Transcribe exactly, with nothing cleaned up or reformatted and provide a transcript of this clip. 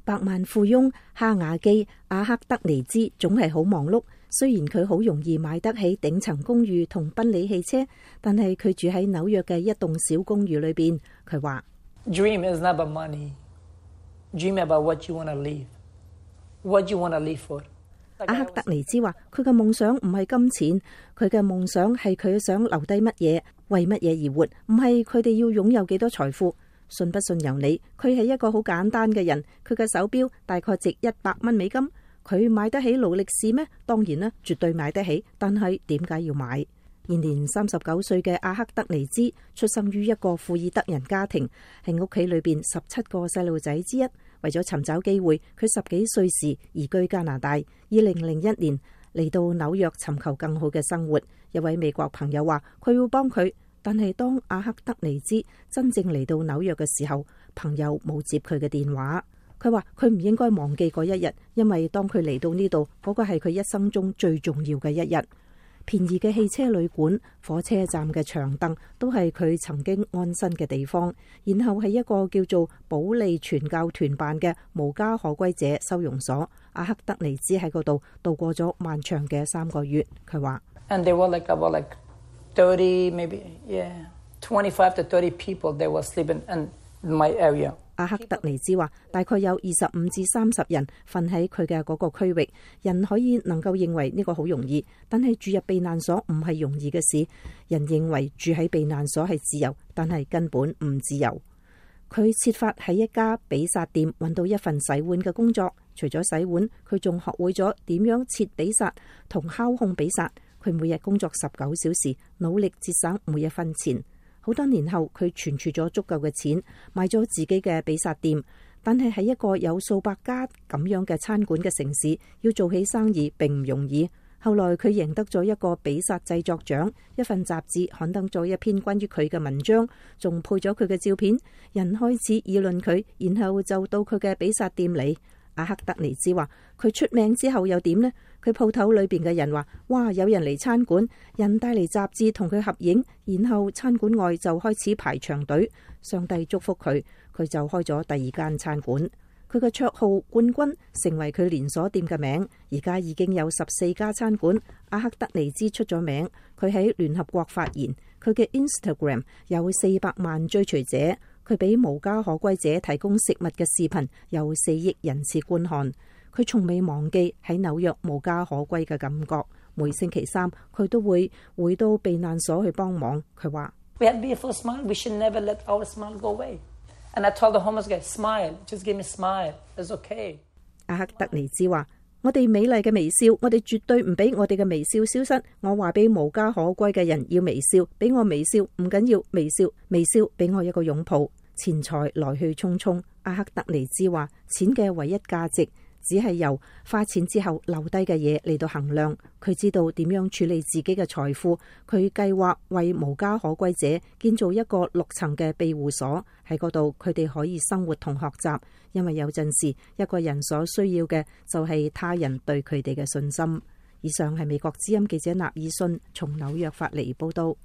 百萬富翁哈瓦基阿克德尼茲總係好忙碌。雖然佢好容易買得起頂層公寓同賓利汽車，但係佢住喺紐約嘅一棟小公寓裏邊。佢話 Dream is not about money. Dream about what you want to live. What you want to live for. 阿克德尼茲話佢嘅夢想唔係金錢，佢嘅夢想係佢想留低乜嘢，為乜嘢而活，唔係佢哋要擁有幾多財富。信不信由你。佢係一個好簡單嘅人，佢嘅手錶大概值一百蚊美金。佢買得起勞力士咩？當然啦，絕對買得起。但係點解要買？現年三十九歲嘅阿克德尼茲出生於一個庫爾德人家庭，係屋企裏邊十七個細路仔之一。為咗尋找機會，佢十幾歲時移居加拿大。二零零一年嚟到紐約尋求更好嘅生活。一位美國朋友話佢會幫佢，但係當阿克德尼茲真正嚟到紐約嘅時候，朋友冇接佢嘅電話。佢話佢唔應該忘記嗰一日，因為當佢嚟到呢度，嗰個係佢一生中最重要嘅一日。便宜嘅汽車旅館、火車站嘅長凳都係佢曾經安身嘅地方。然後係一個叫做保利傳教團辦嘅無家可歸者收容所。阿克德尼茲喺嗰度度過咗漫長嘅三個月。佢話 And they were like about like thirty, maybe yeah, twenty-five to thirty people. They were sleeping in my area. 阿克德尼茲話大概有二十五至三十人瞓喺佢嘅嗰個區域。人可以能夠認為呢個好容易，但係住入避難所唔係容易嘅事。人認為住喺避難所係自由，但係根本唔自由。佢設法喺一家比薩店揾到一份洗碗嘅工作。除咗洗碗，佢仲學會咗點樣切比薩同烤烘比薩。佢每日工作十九小時，努力節省每一分錢。好多年後，佢存儲咗足夠嘅錢，買咗自己嘅比薩店。但係喺一個有數百家咁樣嘅餐館嘅城市，要做起生意並唔容易。後來佢贏得咗一個比薩製作獎，一份雜誌刊登咗一篇關於佢嘅文章，仲配咗佢嘅照片。人開始議論佢，然後就到佢嘅比薩店嚟。阿克德尼茲話佢出名之後又點呢？佢鋪頭裏邊嘅人話，哇，有人嚟餐館，人帶嚟雜誌同佢合影，然後餐館外就開始排長隊。上帝祝福佢，佢就開咗第二間餐館。佢嘅綽號冠軍成為佢連鎖店嘅名。而家已經有十四家餐館。阿克德尼茲出咗名，佢喺聯合國發言，佢嘅 Instagram 有四百萬追隨者。佢俾無家可歸者提供食物嘅視頻有四億人次觀看。佢從未忘記喺紐約無家可歸嘅感覺。每星期三佢都會回到避難所去幫忙。佢話 We had beautiful smile. We should never let our smile go away. And I told the homeless guy, smile, just give me a smile. It's okay. 阿克德尼茲話：我哋美麗嘅微笑，我哋絕對唔俾我哋嘅微笑消失。我話俾無家可歸嘅人要微笑，俾我微笑，唔緊要，微笑，微笑，俾我一個擁抱。錢財來去匆匆。阿克德尼茲話：錢嘅唯一價值只係由花錢之後留低嘅嘢嚟到衡量。佢知道點樣處理自己嘅財富。佢計劃為無家可歸者建造一個六層嘅庇護所，喺嗰度佢哋可以生活同學習。因為有陣時一個人所需要嘅就係他人對佢哋嘅信心。以上係美國之音記者納爾遜從紐約發嚟報道。